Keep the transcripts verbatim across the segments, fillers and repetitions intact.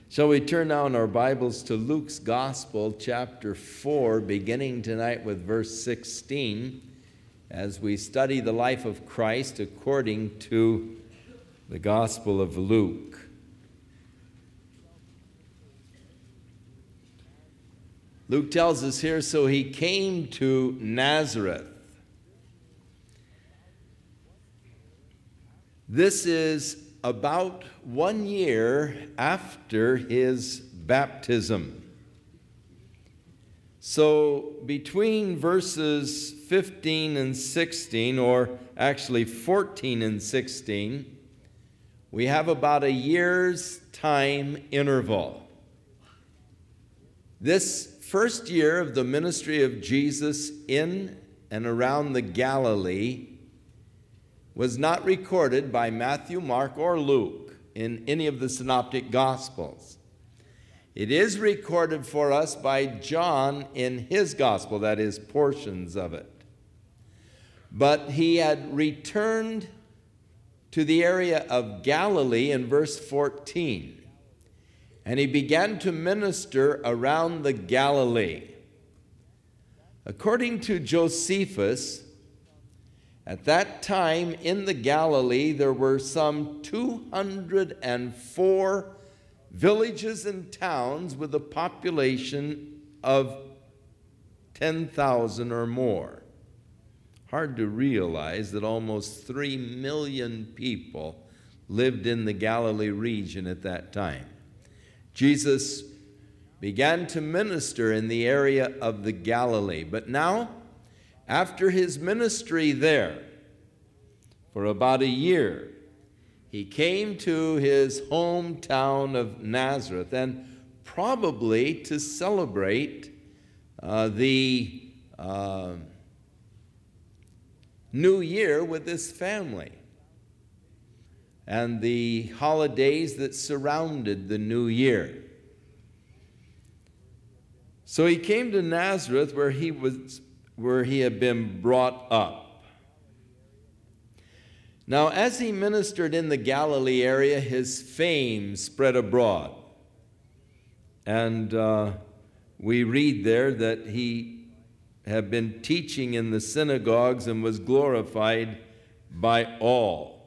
Shall we turn now in our Bibles to Luke's Gospel, chapter four, beginning tonight with verse sixteen, as we study the life of Christ according to the Gospel of Luke. Luke tells us here, so he came to Nazareth. This is about one year after his baptism. So between verses fifteen and sixteen, or actually fourteen and sixteen, we have about a year's time interval. This first year of the ministry of Jesus in and around the Galilee was not recorded by Matthew, Mark, or Luke in any of the synoptic Gospels. It is recorded for us by John in his Gospel, that is, portions of it. But he had returned to the area of Galilee in verse fourteen, and he began to minister around the Galilee. According to Josephus, at that time in the Galilee, there were some two hundred four villages and towns with a population of ten thousand or more. Hard to realize that almost three million people lived in the Galilee region at that time. Jesus began to minister in the area of the Galilee, but now, after his ministry there, for about a year, he came to his hometown of Nazareth, and probably to celebrate uh, the uh, New Year with his family and the holidays that surrounded the New Year. So he came to Nazareth, where he was where he had been brought up. Now, as he ministered in the Galilee area, his fame spread abroad. And uh, we read there that he had been teaching in the synagogues and was glorified by all.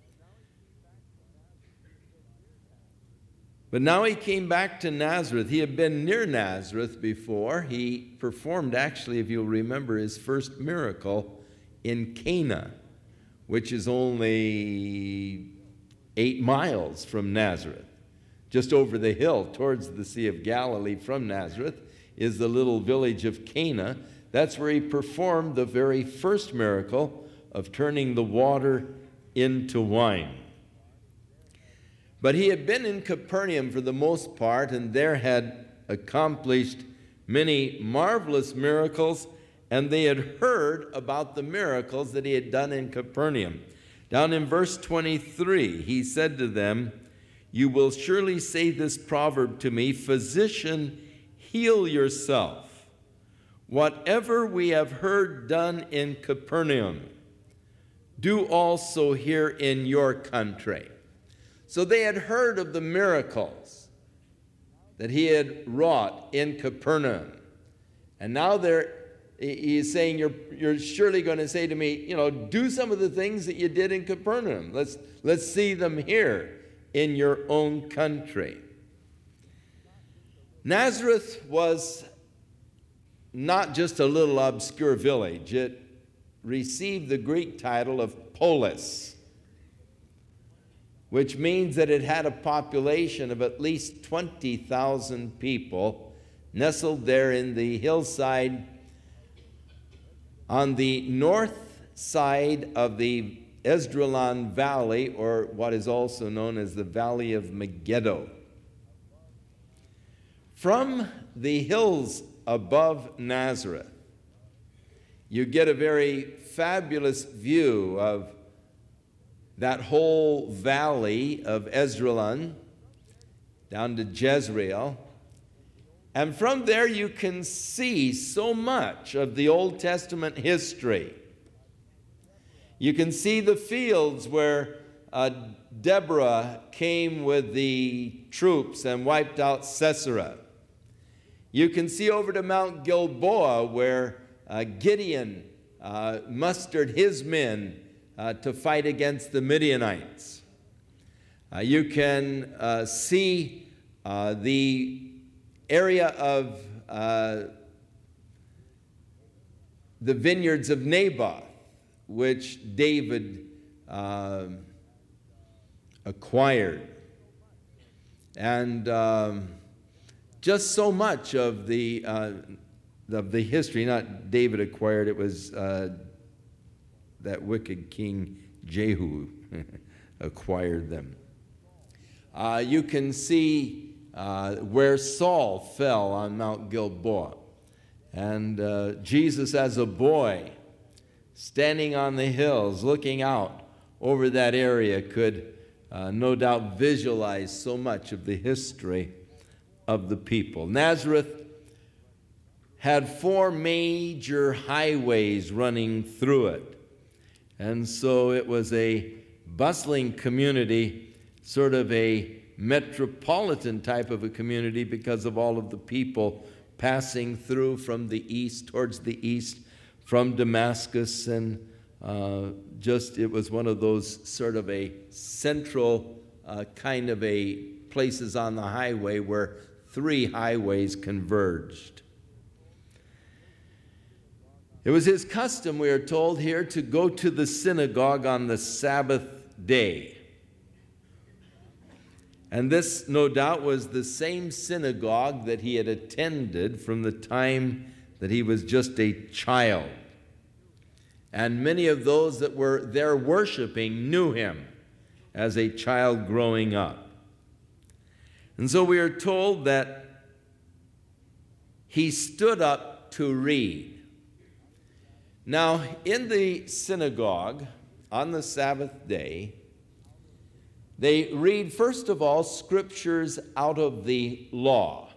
But now he came back to Nazareth. He had been near Nazareth before. He performed, actually, if you'll remember, his first miracle in Cana, which is only eight miles from Nazareth. Just over the hill towards the Sea of Galilee from Nazareth is the little village of Cana. That's where he performed the very first miracle of turning the water into wine. But he had been in Capernaum for the most part, and there had accomplished many marvelous miracles, and they had heard about the miracles that he had done in Capernaum. Down in verse twenty-three, he said to them, "You will surely say this proverb to me, 'Physician, heal yourself. Whatever we have heard done in Capernaum, do also here in your country.'" So they had heard of the miracles that he had wrought in Capernaum. And now they're, he's saying, you're, you're surely going to say to me, you know, do some of the things that you did in Capernaum. Let's, let's see them here in your own country. Nazareth was not just a little obscure village. It received the Greek title of Polis, which means that it had a population of at least twenty thousand people nestled there in the hillside on the north side of the Esdraelon Valley, or what is also known as the Valley of Megiddo. From the hills above Nazareth, you get a very fabulous view of that whole valley of Esdraelon down to Jezreel. And from there you can see so much of the Old Testament history. You can see the fields where uh, Deborah came with the troops and wiped out Sisera. You can see over to Mount Gilboa where uh, Gideon uh, mustered his men uh, to fight against the Midianites. Uh, you can uh, see uh, the area of uh, the vineyards of Naboth, which David uh, acquired. And um, just so much of the, uh, of the history, not David acquired, it was uh, that wicked king Jehu acquired them. Uh, you can see uh, where Saul fell on Mount Gilboa. And uh, Jesus as a boy, standing on the hills, looking out over that area, could uh, no doubt visualize so much of the history of the people. Nazareth had four major highways running through it. And so it was a bustling community, sort of a metropolitan type of a community because of all of the people passing through from the east, towards the east, from Damascus, and uh, just it was one of those sort of a central uh, kind of a places on the highway where three highways converged. It was his custom, we are told here, to go to the synagogue on the Sabbath day. And this, no doubt, was the same synagogue that he had attended from the time that he was just a child. And many of those that were there worshiping knew him as a child growing up. And so we are told that he stood up to read. Now, in the synagogue on the Sabbath day, they read, first of all, scriptures out of the law.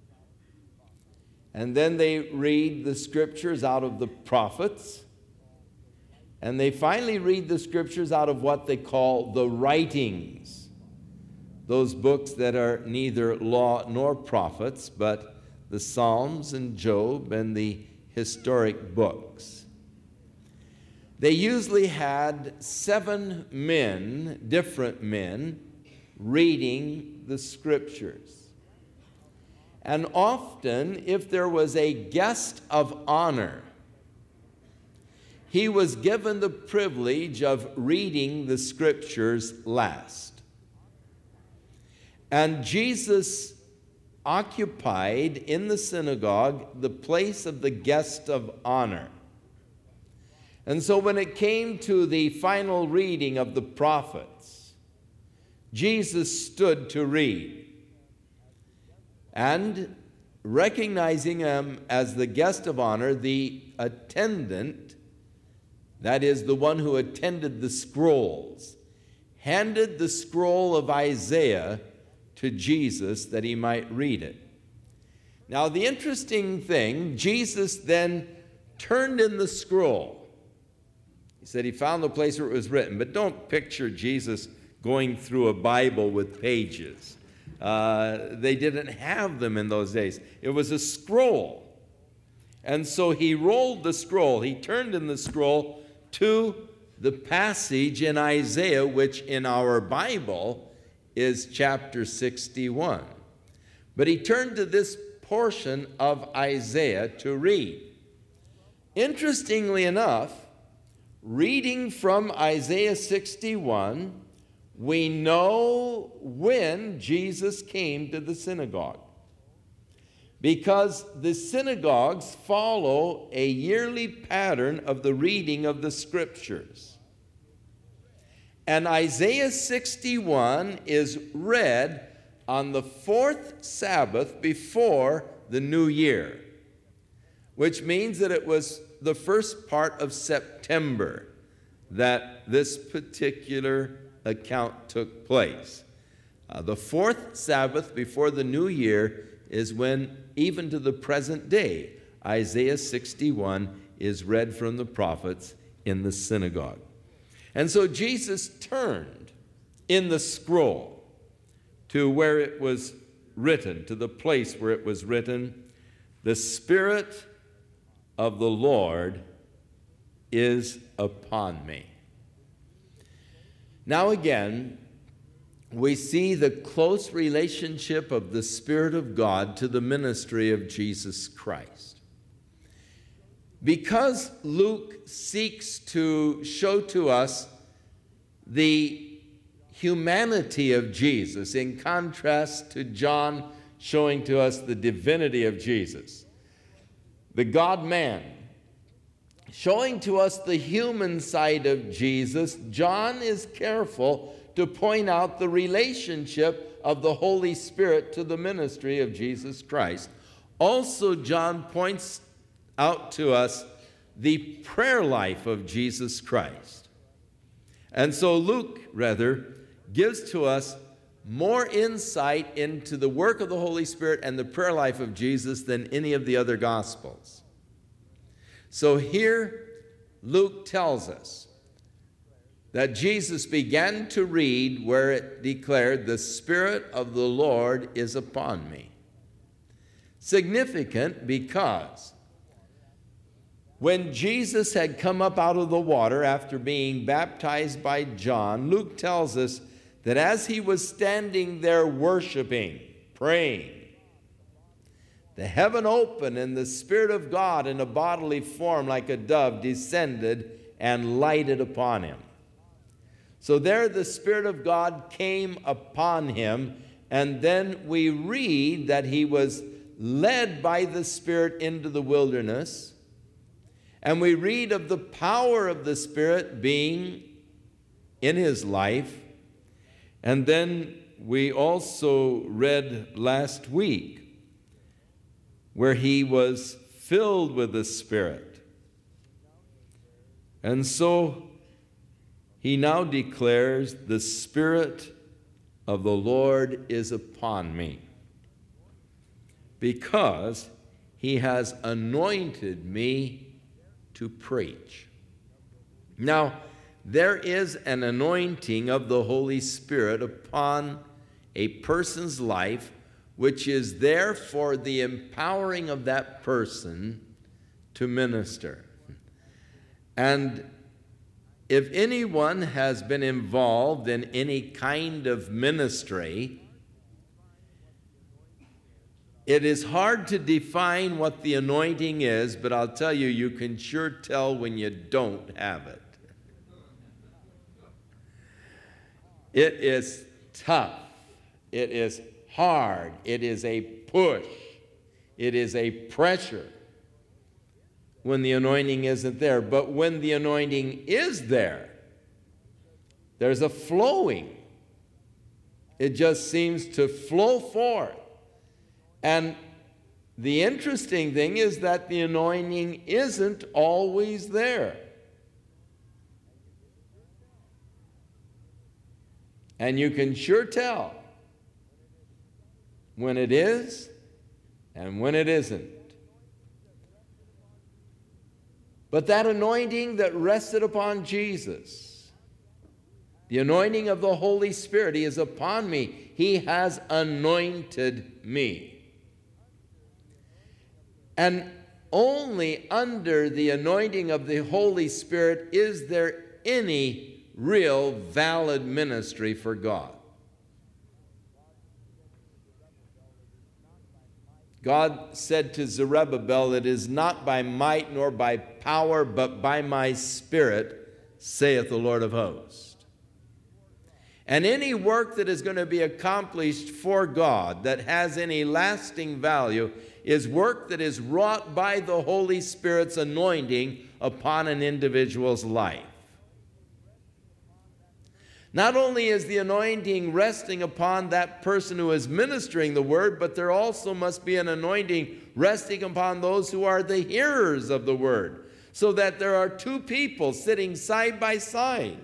And then they read the scriptures out of the prophets. And they finally read the scriptures out of what they call the writings, those books that are neither law nor prophets, but the Psalms and Job and the historic books. They usually had seven men, different men, reading the scriptures. And often, if there was a guest of honor, he was given the privilege of reading the scriptures last. And Jesus occupied in the synagogue the place of the guest of honor. And so when it came to the final reading of the prophets, Jesus stood to read. And recognizing him as the guest of honor, the attendant, that is the one who attended the scrolls, handed the scroll of Isaiah to Jesus that he might read it. Now the interesting thing, Jesus then turned in the scroll. He said he found the place where it was written, but don't picture Jesus going through a Bible with pages. Uh, they didn't have them in those days. It was a scroll. And so he rolled the scroll. He turned in the scroll to the passage in Isaiah, which in our Bible is chapter sixty-one. But he turned to this portion of Isaiah to read. Interestingly enough, reading from Isaiah sixty-one, we know when Jesus came to the synagogue, because the synagogues follow a yearly pattern of the reading of the scriptures. And Isaiah sixty-one is read on the fourth Sabbath before the new year, which means that it was the first part of September that this particular account took place. Uh, the fourth Sabbath before the new year is when, even to the present day, Isaiah sixty-one is read from the prophets in the synagogue. And so Jesus turned in the scroll to where it was written, to the place where it was written, "The Spirit of the Lord is upon me." Now again, we see the close relationship of the Spirit of God to the ministry of Jesus Christ. Because Luke seeks to show to us the humanity of Jesus in contrast to John showing to us the divinity of Jesus, the God-man, showing to us the human side of Jesus, John is careful to point out the relationship of the Holy Spirit to the ministry of Jesus Christ. Also, John points out to us the prayer life of Jesus Christ. And so Luke, rather, gives to us more insight into the work of the Holy Spirit and the prayer life of Jesus than any of the other Gospels. So here, Luke tells us that Jesus began to read where it declared, "The Spirit of the Lord is upon me." Significant because when Jesus had come up out of the water after being baptized by John, Luke tells us that as he was standing there worshiping, praying, the heaven opened and the Spirit of God in a bodily form like a dove descended and lighted upon him. So there the Spirit of God came upon him, and then we read that he was led by the Spirit into the wilderness, and we read of the power of the Spirit being in his life. And then we also read last week where he was filled with the Spirit. And so he now declares, "The Spirit of the Lord is upon me, because he has anointed me to preach." Now, there is an anointing of the Holy Spirit upon a person's life, which is there for the empowering of that person to minister. And if anyone has been involved in any kind of ministry, it is hard to define what the anointing is, but I'll tell you, you can sure tell when you don't have it. It is tough. It is hard. It is a push. It is a pressure when the anointing isn't there. But when the anointing is there, there's a flowing. It just seems to flow forth. And the interesting thing is that the anointing isn't always there. And you can sure tell when it is and when it isn't. But that anointing that rested upon Jesus, the anointing of the Holy Spirit, he is upon me. He has anointed me. And only under the anointing of the Holy Spirit is there any real valid ministry for God. God said to Zerubbabel, "It is not by might nor by power, but by my Spirit, saith the Lord of hosts." And any work that is going to be accomplished for God, that has any lasting value, is work that is wrought by the Holy Spirit's anointing upon an individual's life. Not only is the anointing resting upon that person who is ministering the word, but there also must be an anointing resting upon those who are the hearers of the word, so that there are two people sitting side by side.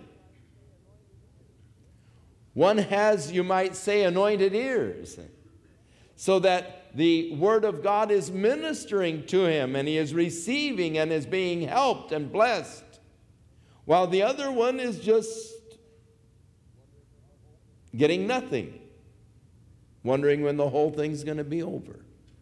One has, you might say, anointed ears, so that the word of God is ministering to him and he is receiving and is being helped and blessed, while the other one is just getting nothing, wondering when the whole thing's going to be over.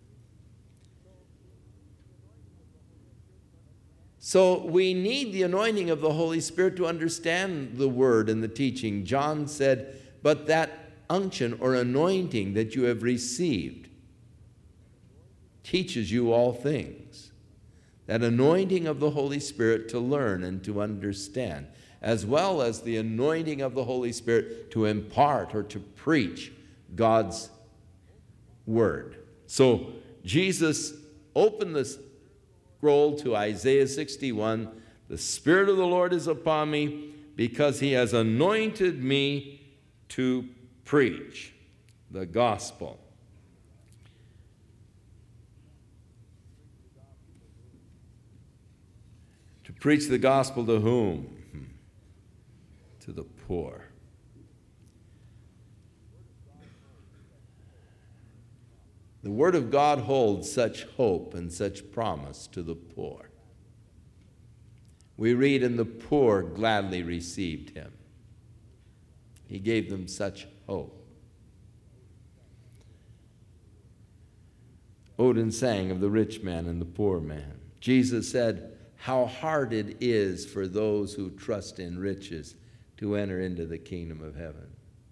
So we need the anointing of the Holy Spirit to understand the word and the teaching. John said, but that unction or anointing that you have received teaches you all things. That anointing of the Holy Spirit to learn and to understand, as well as the anointing of the Holy Spirit to impart or to preach God's word. So Jesus opened the scroll to Isaiah sixty-one. The Spirit of the Lord is upon me because he has anointed me to preach the gospel. To preach the gospel to whom? To the poor. The Word of God holds such hope and such promise to the poor. We read, and the poor gladly received him. He gave them such hope. Odin sang of the rich man and the poor man. Jesus said, how hard it is for those who trust in riches to enter into the kingdom of heaven.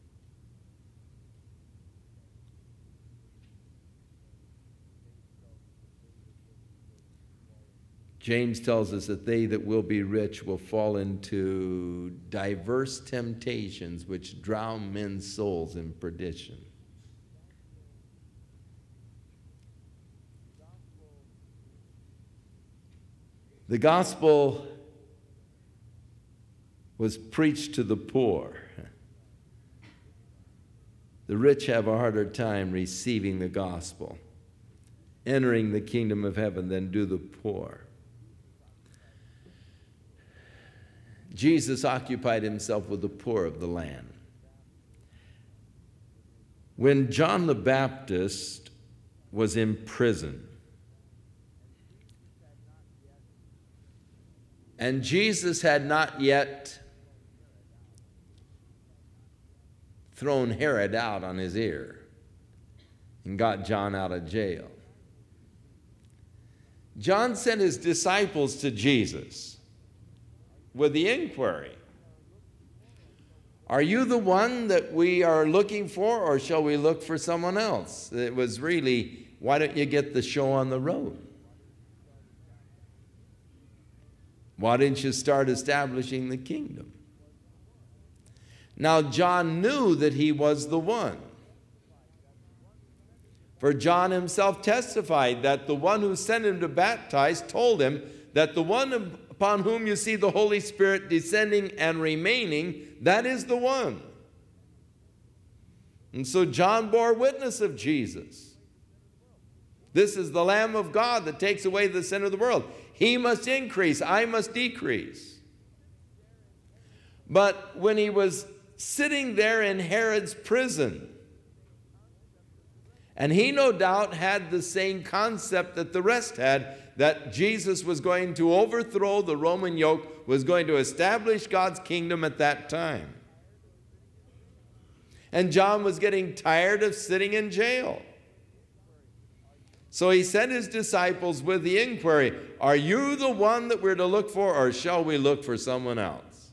James tells us that they that will be rich will fall into diverse temptations which drown men's souls in perdition. The gospel was preached to the poor. The rich have a harder time receiving the gospel, entering the kingdom of heaven, than do the poor. Jesus occupied himself with the poor of the land. When John the Baptist was in prison, and Jesus had not yet thrown Herod out on his ear and got John out of jail, John sent his disciples to Jesus with the inquiry, are you the one that we are looking for, or shall we look for someone else? It was really, why don't you get the show on the road? Why didn't you start establishing the kingdom? Now, John knew that he was the one. For John himself testified that the one who sent him to baptize told him that the one upon whom you see the Holy Spirit descending and remaining, that is the one. And so John bore witness of Jesus. This is the Lamb of God that takes away the sin of the world. He must increase, I must decrease. But when he was sitting there in Herod's prison, and he no doubt had the same concept that the rest had, that Jesus was going to overthrow the Roman yoke, was going to establish God's kingdom at that time. And John was getting tired of sitting in jail. So he sent his disciples with the inquiry, are you the one that we're to look for, or shall we look for someone else?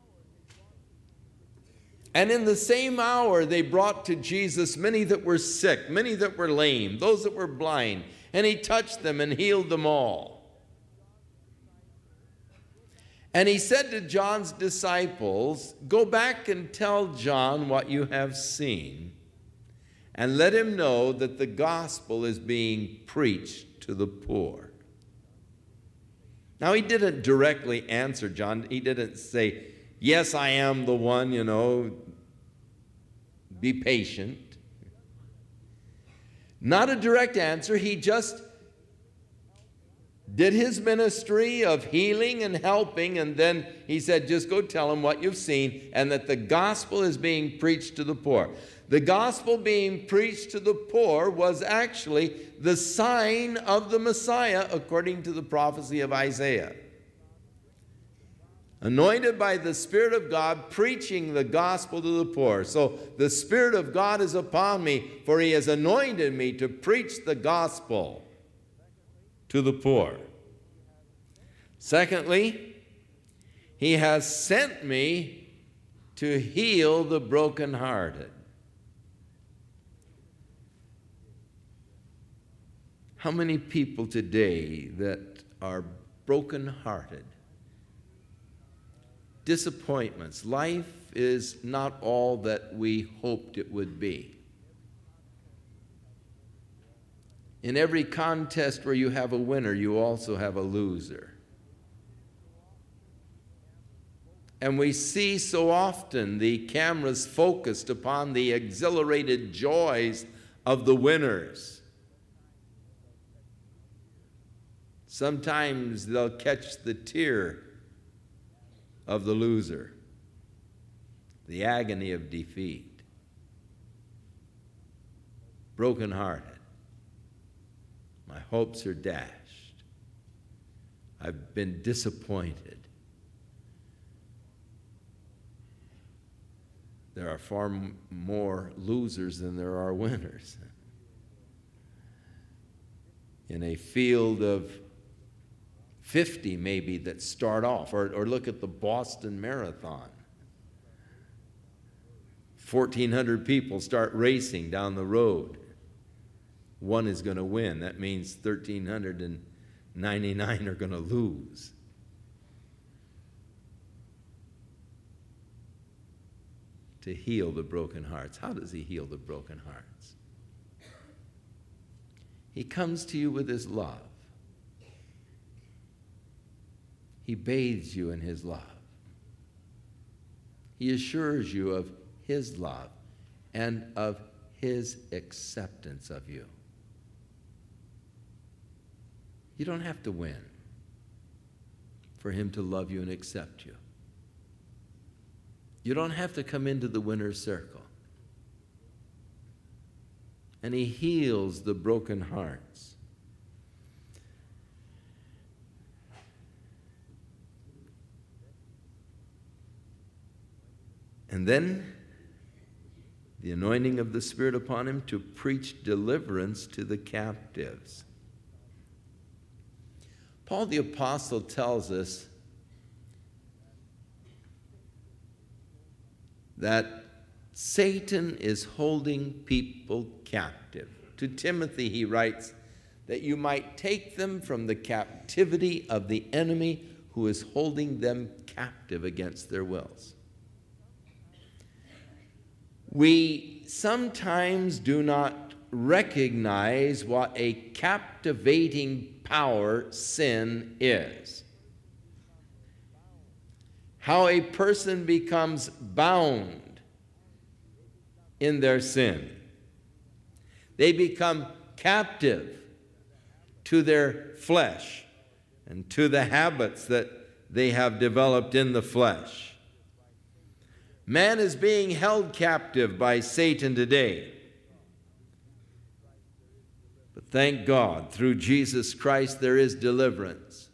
And in the same hour they brought to Jesus many that were sick, many that were lame, those that were blind, and he touched them and healed them all. And he said to John's disciples, go back and tell John what you have seen, and let him know that the gospel is being preached to the poor. Now, he didn't directly answer John. He didn't say, yes, I am the one, you know, be patient. Not a direct answer. He just did his ministry of healing and helping, and then he said, just go tell him what you've seen, and that the gospel is being preached to the poor. The gospel being preached to the poor was actually the sign of the Messiah, according to the prophecy of Isaiah. Anointed by the Spirit of God, preaching the gospel to the poor. So the Spirit of God is upon me, for he has anointed me to preach the gospel to the poor. Secondly, he has sent me to heal the brokenhearted. How many people today that are brokenhearted? Disappointments. Life is not all that we hoped it would be. In every contest where you have a winner, you also have a loser. And we see so often the cameras focused upon the exhilarated joys of the winners. Sometimes they'll catch the tear of the loser, the agony of defeat, brokenhearted. My hopes are dashed. I've been disappointed. There are far more losers than there are winners. In a field of fifty maybe that start off, or, or look at the Boston Marathon. fourteen hundred people start racing down the road. One is going to win. That means one thousand three hundred ninety-nine are going to lose. To heal the broken hearts. How does he heal the broken hearts? He comes to you with his love. He bathes you in his love. He assures you of his love and of his acceptance of you. You don't have to win for him to love you and accept you. You don't have to come into the winner's circle. And he heals the broken hearts. And then the anointing of the Spirit upon him to preach deliverance to the captives. Paul the Apostle tells us that Satan is holding people captive. To Timothy he writes that you might take them from the captivity of the enemy who is holding them captive against their wills. We sometimes do not recognize what a captivating power sin is. How a person becomes bound in their sin. They become captive to their flesh and to the habits that they have developed in the flesh. Man is being held captive by Satan today. But thank God, through Jesus Christ there is deliverance.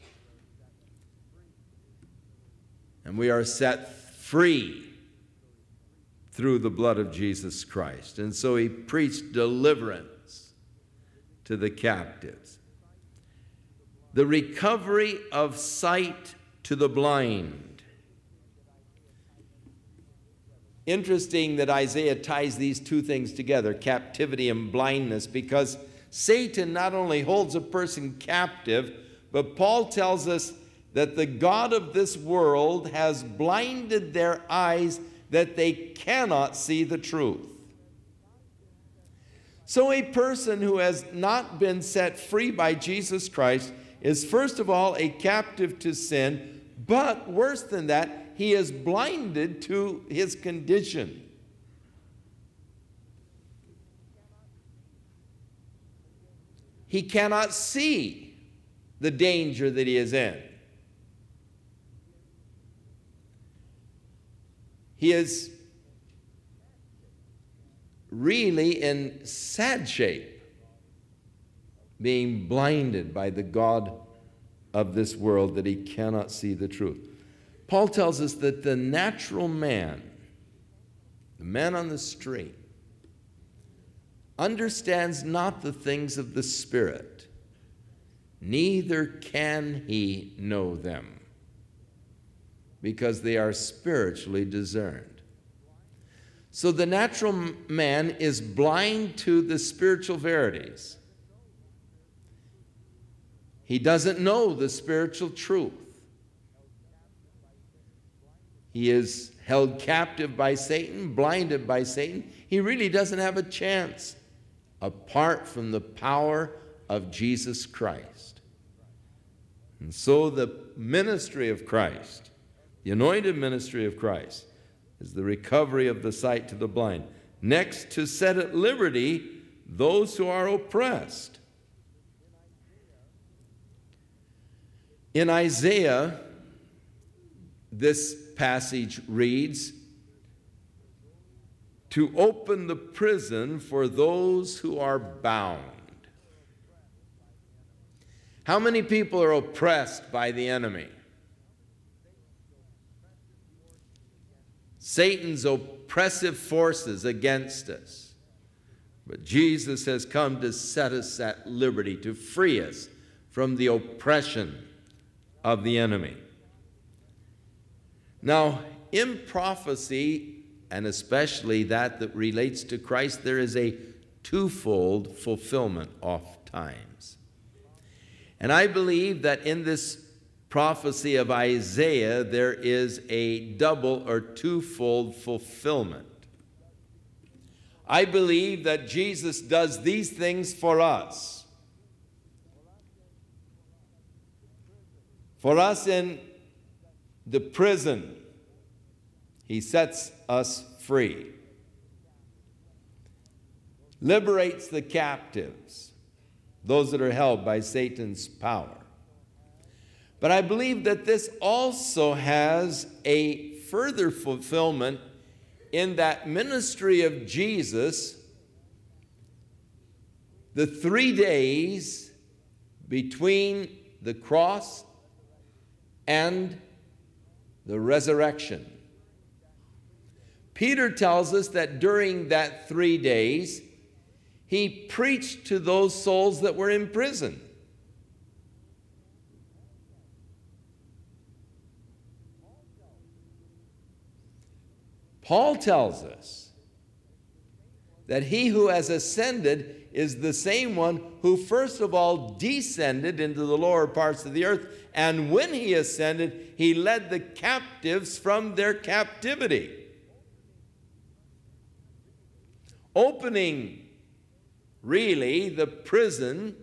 And we are set free through the blood of Jesus Christ. And so he preached deliverance to the captives. The recovery of sight to the blind. Interesting that Isaiah ties these two things together, captivity and blindness, because Satan not only holds a person captive, but Paul tells us that the God of this world has blinded their eyes that they cannot see the truth. So a person who has not been set free by Jesus Christ is first of all a captive to sin, but worse than that, he is blinded to his condition. He cannot see the danger that he is in. He is really in sad shape, being blinded by the God of this world that he cannot see the truth. Paul tells us that the natural man, the man on the street, understands not the things of the Spirit, neither can he know them, because they are spiritually discerned. So the natural man is blind to the spiritual verities. He doesn't know the spiritual truth. He is held captive by Satan, blinded by Satan. He really doesn't have a chance apart from the power of Jesus Christ. And so the ministry of Christ, the anointed ministry of Christ, is the recovery of the sight to the blind. Next, to set at liberty those who are oppressed. In Isaiah, this passage reads, to open the prison for those who are bound. How many people are oppressed by the enemy? Satan's oppressive forces against us. But Jesus has come to set us at liberty, to free us from the oppression of the enemy. Now, in prophecy, and especially that that relates to Christ, there is a twofold fulfillment oft times. And I believe that in this prophecy of Isaiah, there is a double or twofold fulfillment. I believe that Jesus does these things for us. For us in the prison, he sets us free, liberates the captives, those that are held by Satan's power. But I believe that this also has a further fulfillment in that ministry of Jesus, the three days between the cross and the resurrection. Peter tells us that during that three days, he preached to those souls that were in prison. Paul tells us that he who has ascended is the same one who first of all descended into the lower parts of the earth, and when he ascended, he led the captives from their captivity, opening really the prison,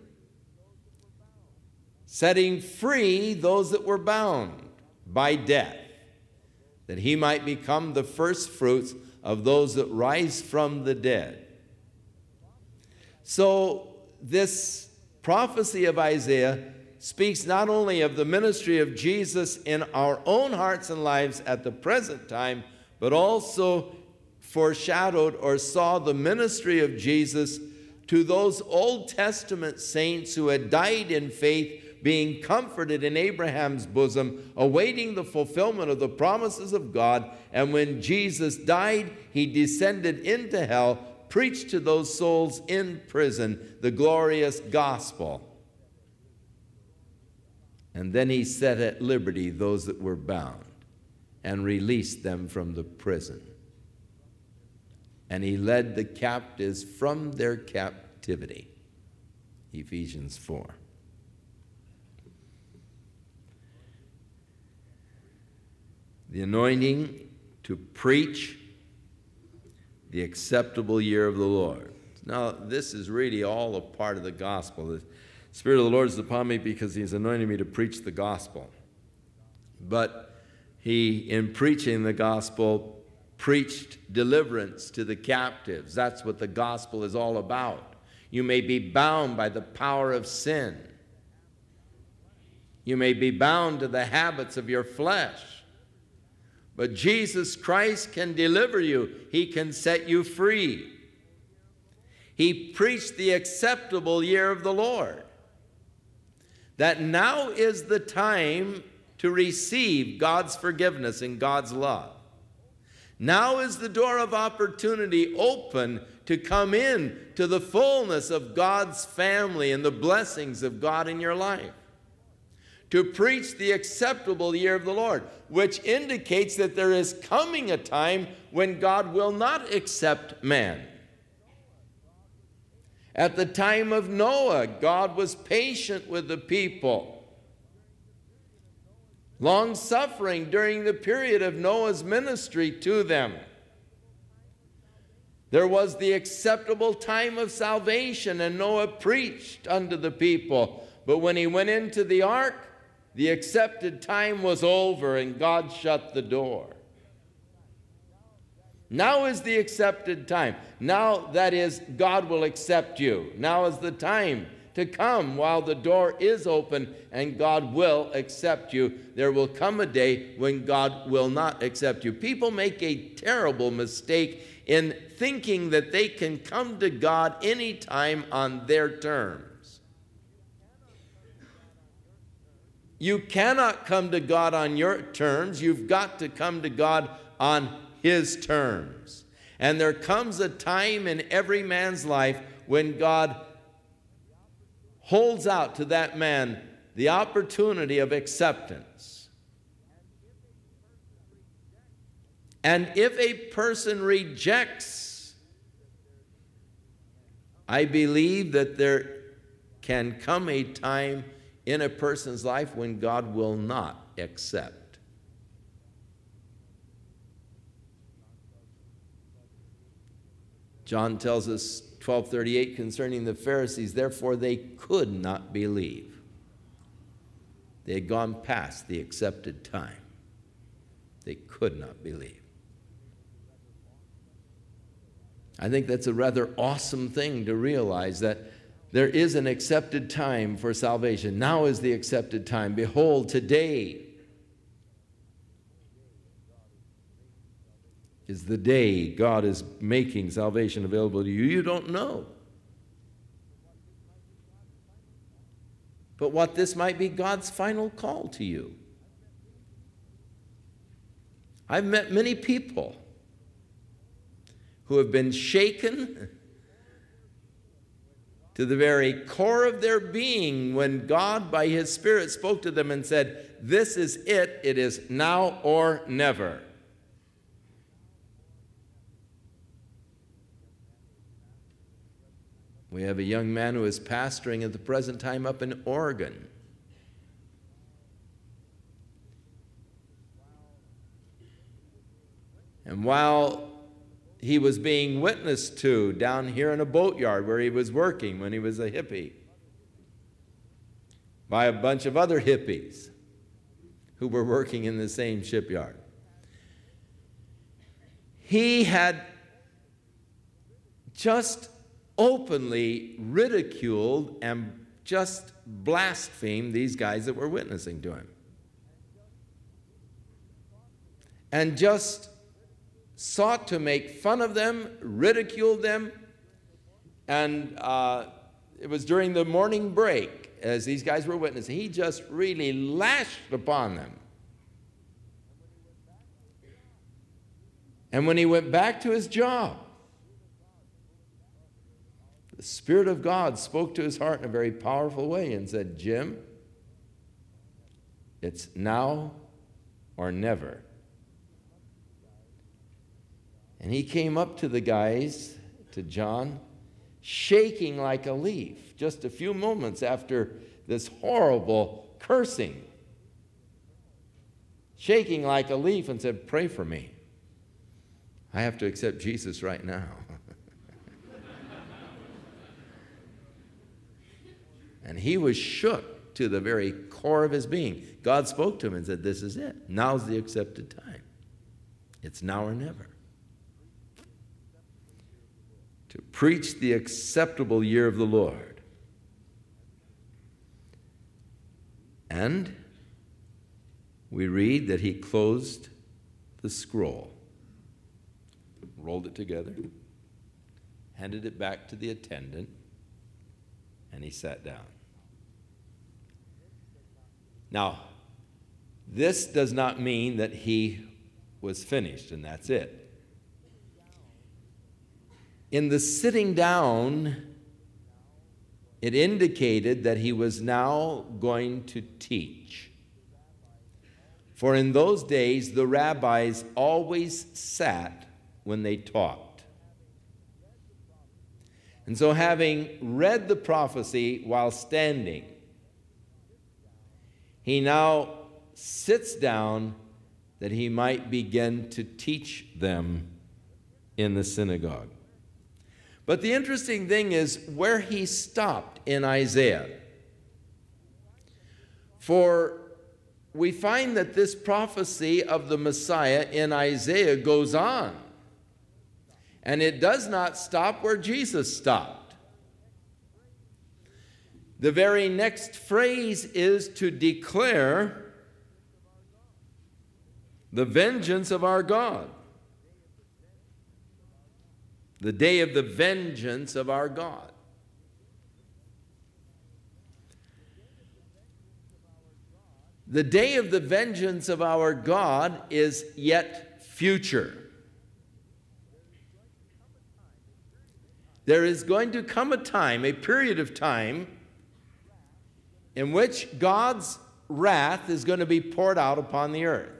setting free those that were bound by death, that he might become the first fruits of those that rise from the dead. So this prophecy of Isaiah speaks not only of the ministry of Jesus in our own hearts and lives at the present time, but also foreshadowed or saw the ministry of Jesus to those Old Testament saints who had died in faith, being comforted in Abraham's bosom, awaiting the fulfillment of the promises of God. And when Jesus died, he descended into hell, preached to those souls in prison the glorious gospel. And then he set at liberty those that were bound and released them from the prison. And he led the captives from their captivity. Ephesians four. The anointing to preach the acceptable year of the Lord. Now, this is really all a part of the gospel. The Spirit of the Lord is upon me because he's anointed me to preach the gospel. But he, in preaching the gospel, preached deliverance to the captives. That's what the gospel is all about. You may be bound by the power of sin. You may be bound to the habits of your flesh. But Jesus Christ can deliver you. He can set you free. He preached the acceptable year of the Lord. That now is the time to receive God's forgiveness and God's love. Now is the door of opportunity open to come in to the fullness of God's family and the blessings of God in your life. To preach the acceptable year of the Lord, which indicates that there is coming a time when God will not accept man. At the time of Noah, God was patient with the people, long-suffering during the period of Noah's ministry to them. There was the acceptable time of salvation, and Noah preached unto the people. But when he went into the ark, the accepted time was over, and God shut the door. Now is the accepted time. Now, that is, God will accept you. Now is the time to come while the door is open and God will accept you. There will come a day when God will not accept you. People make a terrible mistake in thinking that they can come to God anytime on their terms. You cannot come to God on your terms. You've got to come to God on His terms. And there comes a time in every man's life when God holds out to that man the opportunity of acceptance. And if a person rejects, I believe that there can come a time in a person's life when God will not accept. John tells us, twelve thirty-eight, concerning the Pharisees, therefore they could not believe. They had gone past the accepted time. They could not believe. I think that's a rather awesome thing to realize, that there is an accepted time for salvation. Now is the accepted time. Behold, today is the day God is making salvation available to you. You don't know. But what this might be God's final call to you. I've met many people who have been shaken to the very core of their being when God, by His Spirit, spoke to them and said, this is it. It is now or never. We have a young man who is pastoring at the present time up in Oregon. And while he was being witnessed to down here in a boatyard where he was working when he was a hippie by a bunch of other hippies who were working in the same shipyard, he had just openly ridiculed and just blasphemed these guys that were witnessing to him. And just sought to make fun of them, ridiculed them, and uh, it was during the morning break, as these guys were witnessing, he just really lashed upon them. And when he went back to his job, the Spirit of God spoke to his heart in a very powerful way and said, Jim, it's now or never. And he came up to the guys, to John, shaking like a leaf, just a few moments after this horrible cursing. Shaking like a leaf, and said, pray for me. I have to accept Jesus right now. And he was shook to the very core of his being. God spoke to him and said, this is it. Now's the accepted time. It's now or never. To preach the acceptable year of the Lord. And we read that he closed the scroll, rolled it together, handed it back to the attendant, and he sat down. Now, This does not mean that he was finished and that's it. In the sitting down, it indicated that he was now going to teach. For in those days, the rabbis always sat when they taught. And so, having read the prophecy while standing, he now sits down that he might begin to teach them in the synagogue. But the interesting thing is where he stopped in Isaiah. For we find that this prophecy of the Messiah in Isaiah goes on. And it does not stop where Jesus stopped. The very next phrase is to declare the vengeance of our God. The day of the vengeance of our God. The day of the vengeance of our God is yet future. There is going to come a time, a period of time, in which God's wrath is going to be poured out upon the earth.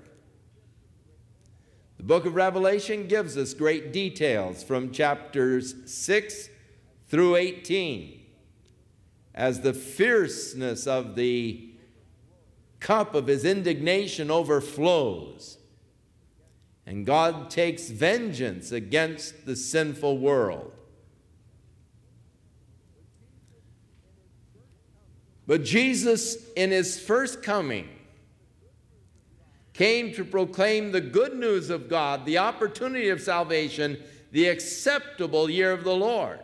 The book of Revelation gives us great details from chapters six through eighteen as the fierceness of the cup of his indignation overflows, and God takes vengeance against the sinful world. But Jesus, in his first coming, came to proclaim the good news of God, the opportunity of salvation, the acceptable year of the Lord.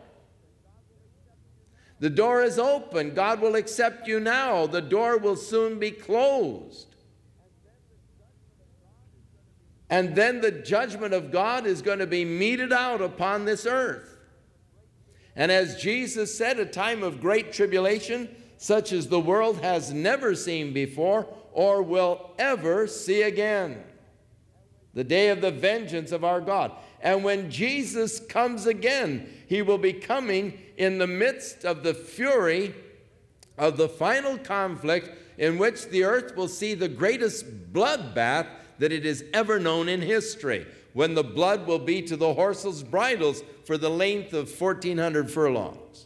The door is open. God will accept you now. The door will soon be closed. And then the judgment of God is going to be meted out upon this earth. And as Jesus said, a time of great tribulation, such as the world has never seen before or will ever see again. The day of the vengeance of our God. And when Jesus comes again, he will be coming in the midst of the fury of the final conflict in which the earth will see the greatest bloodbath that it has ever known in history, when the blood will be to the horses' bridles for the length of fourteen hundred furlongs.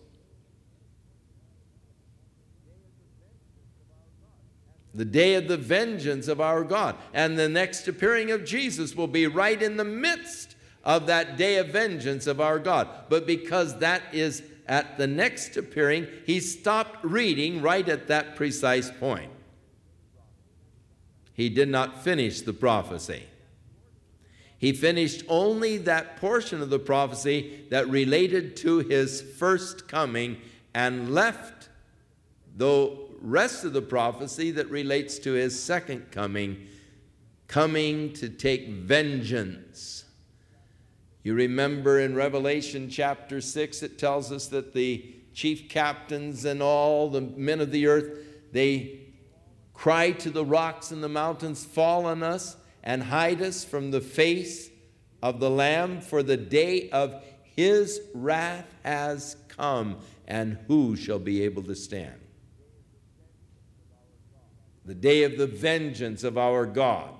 The day of the vengeance of our God. And the next appearing of Jesus will be right in the midst of that day of vengeance of our God. But because that is at the next appearing, he stopped reading right at that precise point. He did not finish the prophecy. He finished only that portion of the prophecy that related to his first coming and left the rest of the prophecy that relates to his second coming, coming to take vengeance. You remember in Revelation chapter six, it tells us that the chief captains and all the men of the earth, they cry to the rocks and the mountains, fall on us and hide us from the face of the Lamb, for the day of his wrath has come, and who shall be able to stand? The day of the vengeance of our God.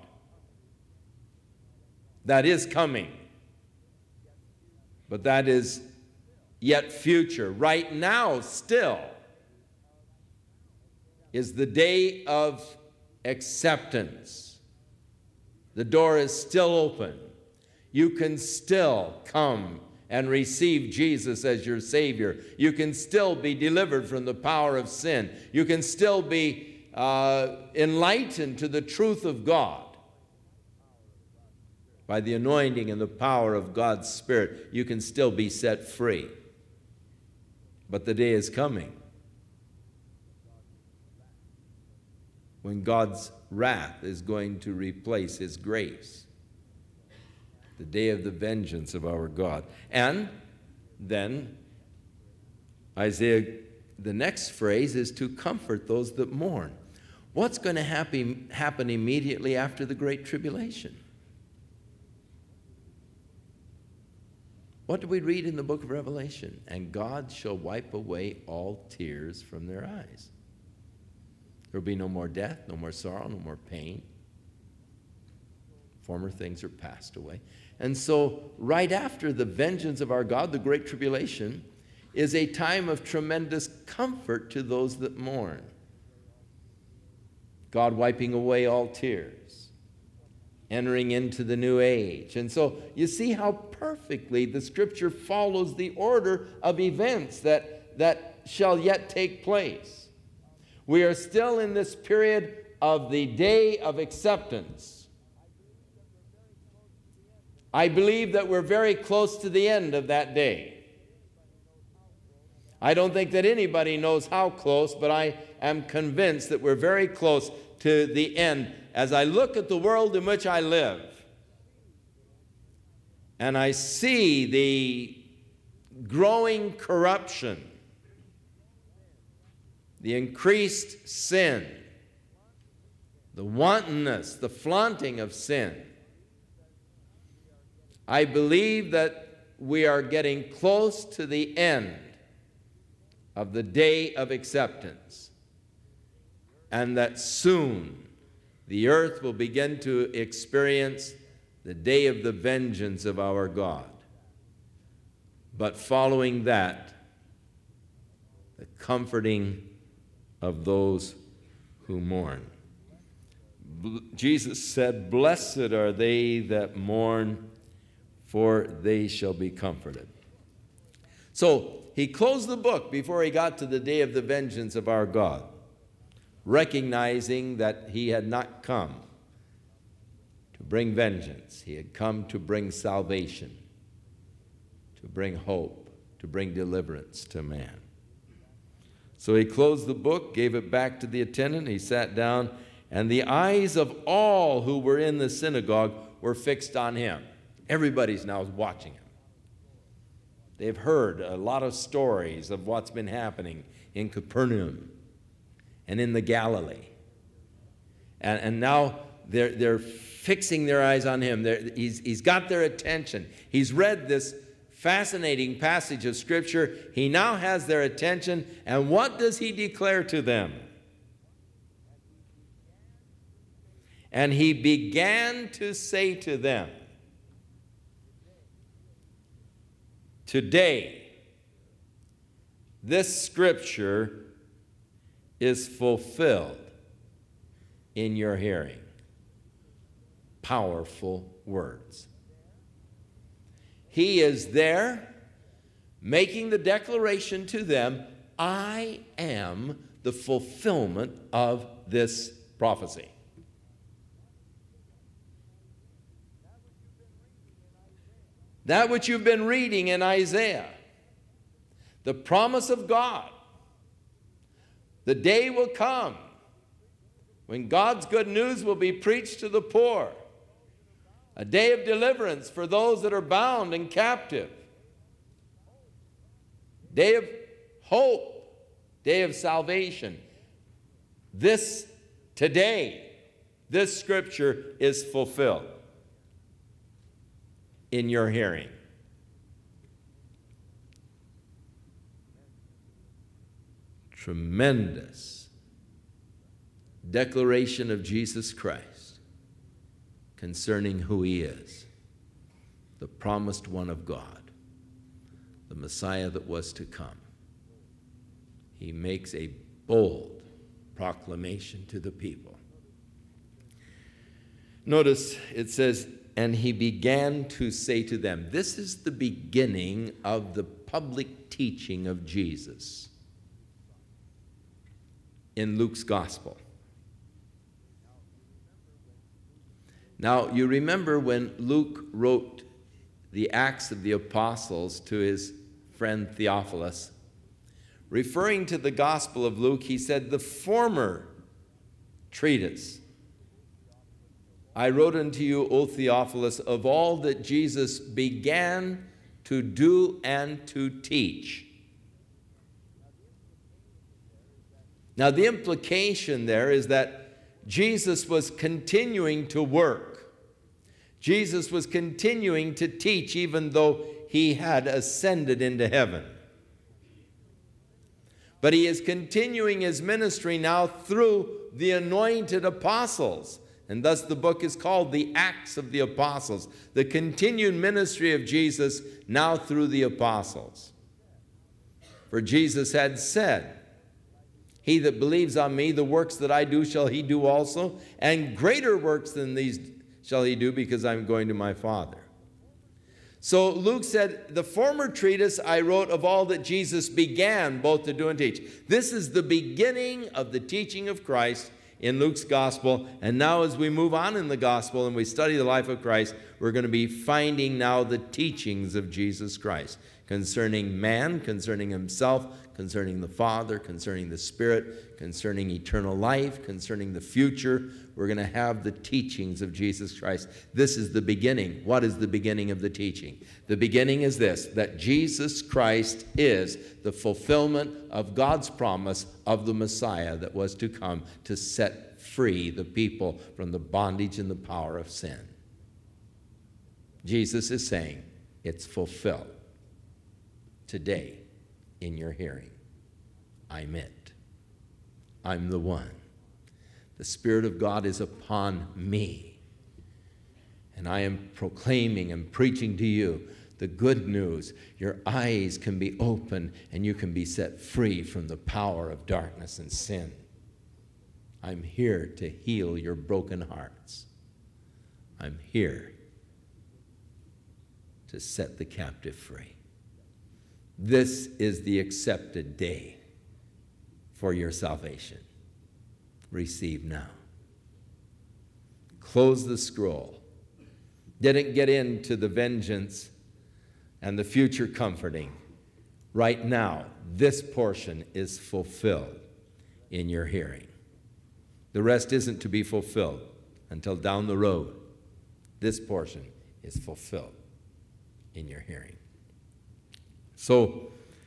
That is coming. But that is yet future. Right now, still, is the day of acceptance. The door is still open. You can still come and receive Jesus as your Savior. You can still be delivered from the power of sin. You can still be Uh, enlightened to the truth of God by the anointing and the power of God's Spirit. You can still be set free. But the day is coming when God's wrath is going to replace his grace. The day of the vengeance of our God. And then Isaiah, the next phrase is to comfort those that mourn. What's going to happen, happen immediately after the Great Tribulation? What do we read in the book of Revelation? And God shall wipe away all tears from their eyes. There will be no more death, no more sorrow, no more pain. Former things are passed away. And so, right after the vengeance of our God, the Great Tribulation, is a time of tremendous comfort to those that mourn. God wiping away all tears, entering into the new age. And so you see how perfectly the Scripture follows the order of events that, that shall yet take place. We are still in this period of the day of acceptance. I believe that we're very close to the end of that day. I don't think that anybody knows how close, but I am convinced that we're very close to the end. As I look at the world in which I live, and I see the growing corruption, the increased sin, the wantonness, the flaunting of sin, I believe that we are getting close to the end of the day of acceptance, and that soon the earth will begin to experience the day of the vengeance of our God. But following that, the comforting of those who mourn. Jesus said, "Blessed are they that mourn, for they shall be comforted." So he closed the book before he got to the day of the vengeance of our God, recognizing that he had not come to bring vengeance. He had come to bring salvation, to bring hope, to bring deliverance to man. So he closed the book, gave it back to the attendant, he sat down, and the eyes of all who were in the synagogue were fixed on him. Everybody's now watching him. They've heard a lot of stories of what's been happening in Capernaum and in the Galilee. And, and now they're, they're fixing their eyes on him. He's, he's got their attention. He's read this fascinating passage of Scripture. He now has their attention. And what does he declare to them? And he began to say to them, "Today, this Scripture is fulfilled in your hearing." Powerful words. He is there making the declaration to them, "I am the fulfillment of this prophecy." That which you've been reading in Isaiah, the promise of God. The day will come when God's good news will be preached to the poor. A day of deliverance for those that are bound and captive. Day of hope, day of salvation. This, today, this Scripture is fulfilled in your hearing. Tremendous declaration of Jesus Christ concerning who he is, the promised one of God, the Messiah that was to come. He makes a bold proclamation to the people. Notice it says, "And he began to say to them." This is the beginning of the public teaching of Jesus in Luke's gospel. Now, you remember when Luke wrote the Acts of the Apostles to his friend Theophilus, referring to the gospel of Luke, he said, "The former treatise I wrote unto you, O Theophilus, of all that Jesus began to do and to teach." Now, the implication there is that Jesus was continuing to work. Jesus was continuing to teach even though he had ascended into heaven. But he is continuing his ministry now through the anointed apostles. And thus the book is called the Acts of the Apostles, the continued ministry of Jesus now through the apostles. For Jesus had said, "He that believes on me, the works that I do shall he do also, and greater works than these shall he do, because I'm going to my Father." So Luke said, "The former treatise I wrote of all that Jesus began both to do and teach." This is the beginning of the teaching of Christ in Luke's gospel. And now as we move on in the gospel and we study the life of Christ, we're going to be finding now the teachings of Jesus Christ concerning man, concerning himself, concerning the Father, concerning the Spirit, concerning eternal life, concerning the future. We're going to have the teachings of Jesus Christ. This is the beginning. What is the beginning of the teaching? The beginning is this, that Jesus Christ is the fulfillment of God's promise of the Messiah that was to come to set free the people from the bondage and the power of sin. Jesus is saying, it's fulfilled today in your hearing. I'm it. I'm the one. The Spirit of God is upon me. And I am proclaiming and preaching to you the good news. Your eyes can be opened and you can be set free from the power of darkness and sin. I'm here to heal your broken hearts. I'm here to set the captive free. This is the accepted day for your salvation. Receive now. Close the scroll. Didn't get into the vengeance and the future comforting. Right now, this portion is fulfilled in your hearing. The rest isn't to be fulfilled until down the road. This portion is fulfilled in your hearing. So,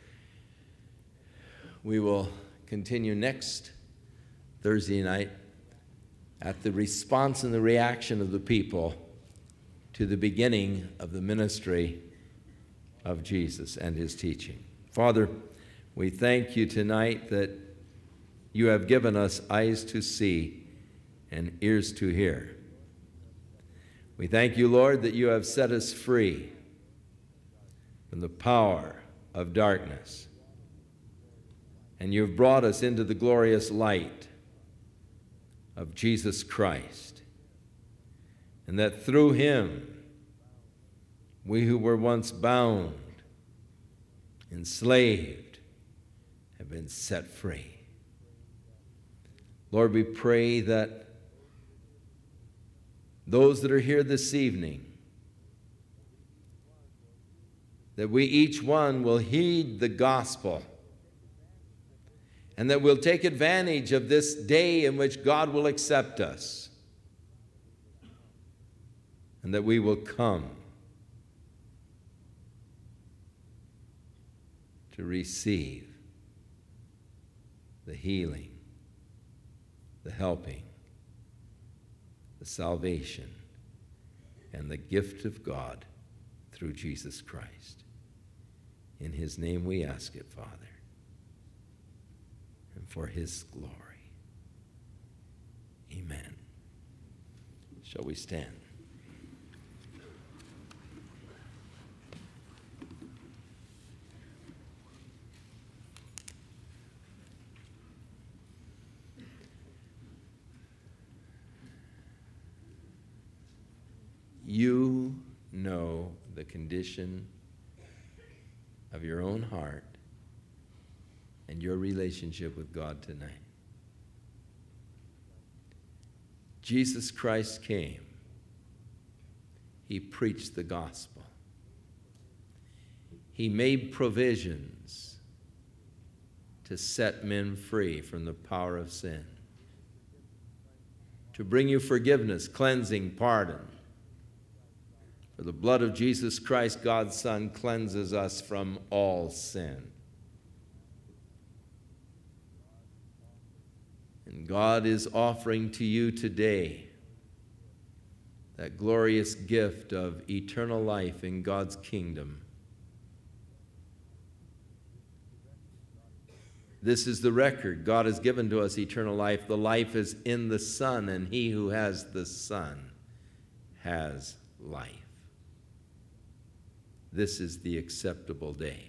we will continue next Thursday night at the response and the reaction of the people to the beginning of the ministry of Jesus and his teaching. Father, we thank you tonight that you have given us eyes to see and ears to hear. We thank you, Lord, that you have set us free from the power of darkness, and you have brought us into the glorious light of Jesus Christ, and that through him we who were once bound, enslaved, have been set free. Lord, we pray that those that are here this evening, that we each one will heed the gospel, and that we'll take advantage of this day in which God will accept us, and that we will come to receive the healing, the helping, the salvation, and the gift of God through Jesus Christ. In his name we ask it, Father, and for his glory. Amen. Shall we stand? You know the condition of your own heart and your relationship with God tonight. Jesus Christ came. He preached the gospel. He made provisions to set men free from the power of sin, to bring you forgiveness, cleansing, pardon. For the blood of Jesus Christ, God's Son, cleanses us from all sin. And God is offering to you today that glorious gift of eternal life in God's kingdom. This is the record. God has given to us eternal life. The life is in the Son, and he who has the Son has life. This is the acceptable day.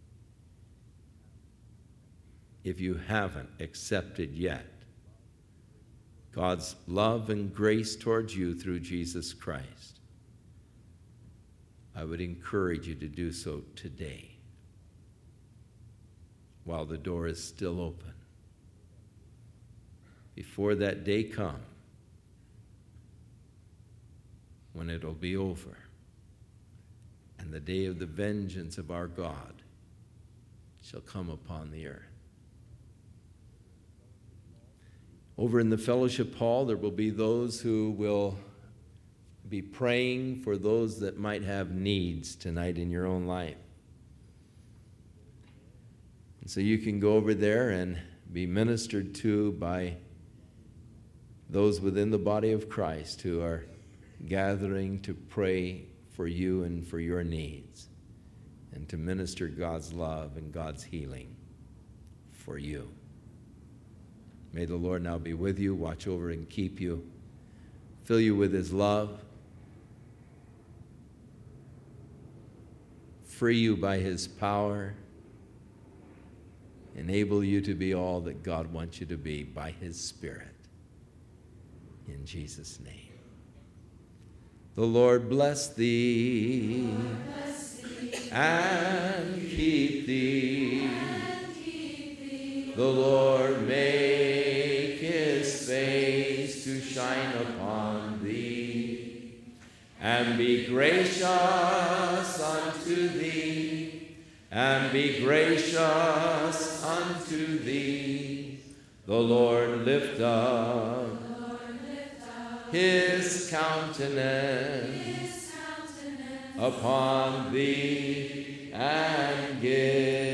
If you haven't accepted yet God's love and grace towards you through Jesus Christ, I would encourage you to do so today, while the door is still open. Before that day comes, when it'll be over, and the day of the vengeance of our God shall come upon the earth. Over in the fellowship hall, there will be those who will be praying for those that might have needs tonight in your own life. And so you can go over there and be ministered to by those within the body of Christ who are gathering to pray for you and for your needs, and to minister God's love and God's healing for you. May the Lord now be with you, watch over and keep you, fill you with his love, free you by his power, enable you to be all that God wants you to be by his Spirit. In Jesus' name. The Lord bless thee, Lord bless thee and keep thee. and keep thee. The Lord make his face to shine upon thee, and be gracious unto thee, and be gracious unto thee. The Lord lift up his countenance, His countenance upon thee, and give